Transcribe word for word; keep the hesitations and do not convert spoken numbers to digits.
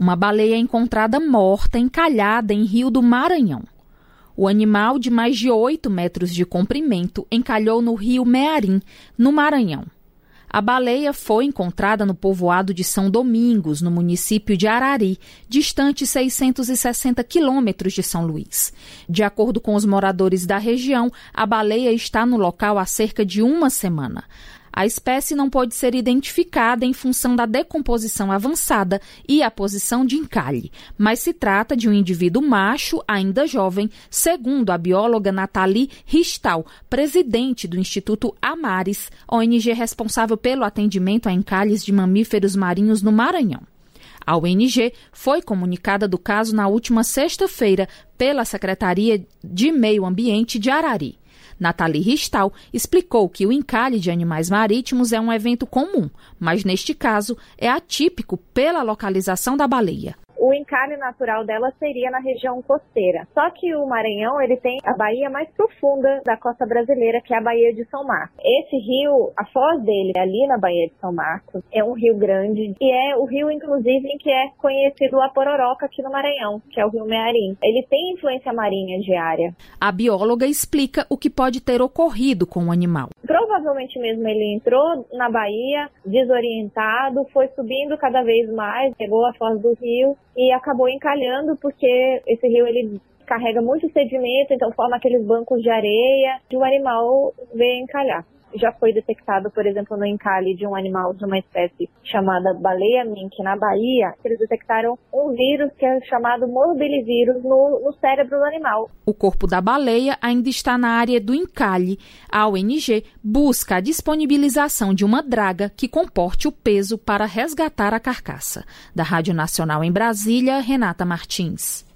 uma baleia encontrada morta encalhada em rio do Maranhão. O animal, de mais de oito metros de comprimento, encalhou no rio Mearim, no Maranhão. A baleia foi encontrada no povoado de São Domingos, no município de Arari, distante seiscentos e sessenta quilômetros de São Luís. De acordo com os moradores da região, a baleia está no local há cerca de uma semana. A espécie não pode ser identificada em função da decomposição avançada e a posição de encalhe, mas se trata de um indivíduo macho, ainda jovem, segundo a bióloga Nathalie Ristal, presidente do Instituto Amares, O N G responsável pelo atendimento a encalhes de mamíferos marinhos no Maranhão. A O N G foi comunicada do caso na última sexta-feira pela Secretaria de Meio Ambiente de Arari. Nathalie Ristal explicou que o encalhe de animais marítimos é um evento comum, mas neste caso é atípico pela localização da baleia. O encalhe natural dela seria na região costeira. Só que o Maranhão, ele tem a baía mais profunda da costa brasileira, que é a Baía de São Marcos. Esse rio, a foz dele ali na Baía de São Marcos, é um rio grande e é o rio, inclusive, em que é conhecido a pororoca aqui no Maranhão, que é o rio Mearim. Ele tem influência marinha diária. A bióloga explica o que pode ter ocorrido com o animal. Provavelmente mesmo ele entrou na baía desorientado, foi subindo cada vez mais, pegou a foz do rio e acabou encalhando, porque esse rio ele carrega muito sedimento, então forma aqueles bancos de areia e o animal veio encalhar. Já foi detectado, por exemplo, no encalhe de um animal de uma espécie chamada baleia mink na Bahia, eles detectaram um vírus que é chamado morbilivírus no, no cérebro do animal. O corpo da baleia ainda está na área do encalhe. A O N G busca a disponibilização de uma draga que comporte o peso para resgatar a carcaça. Da Rádio Nacional em Brasília, Renata Martins.